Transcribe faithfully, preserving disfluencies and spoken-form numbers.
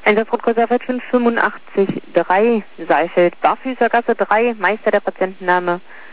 Einsatzrotkurser fünf fünfundachtzig drei Saalfeld, Barfüßergasse drei, Meister der Patientenname